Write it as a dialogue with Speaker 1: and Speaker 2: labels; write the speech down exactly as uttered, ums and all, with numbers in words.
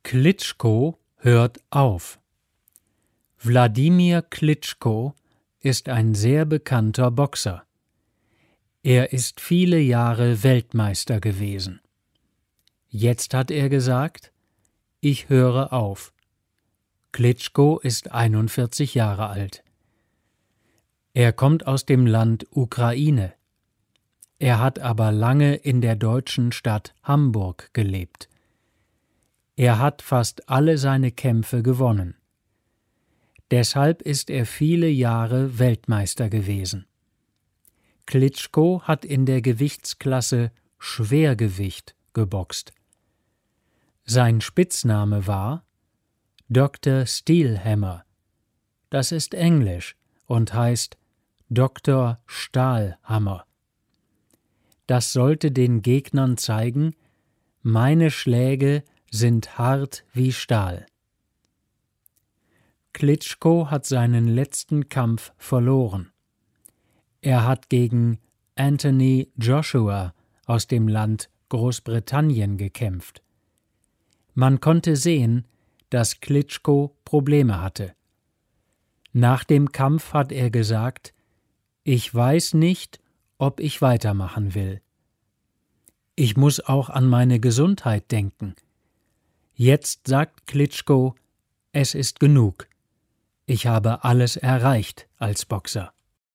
Speaker 1: Klitschko hört auf. Wladimir Klitschko ist ein sehr bekannter Boxer. Er ist viele Jahre Weltmeister gewesen. Jetzt hat er gesagt, ich höre auf. Klitschko ist einundvierzig Jahre alt. Er kommt aus dem Land Ukraine. Er hat aber lange in der deutschen Stadt Hamburg gelebt. Er hat fast alle seine Kämpfe gewonnen. Deshalb ist er viele Jahre Weltmeister gewesen. Klitschko hat in der Gewichtsklasse Schwergewicht geboxt. Sein Spitzname war Doktor Steelhammer. Das ist Englisch und heißt Doktor Stahlhammer. Das sollte den Gegnern zeigen, meine Schläge sind hart wie Stahl. Klitschko hat seinen letzten Kampf verloren. Er hat gegen Anthony Joshua aus dem Land Großbritannien gekämpft. Man konnte sehen, dass Klitschko Probleme hatte. Nach dem Kampf hat er gesagt, ich weiß nicht, ob ich weitermachen will. Ich muss auch an meine Gesundheit denken. Jetzt sagt Klitschko, es ist genug. Ich habe alles erreicht als Boxer.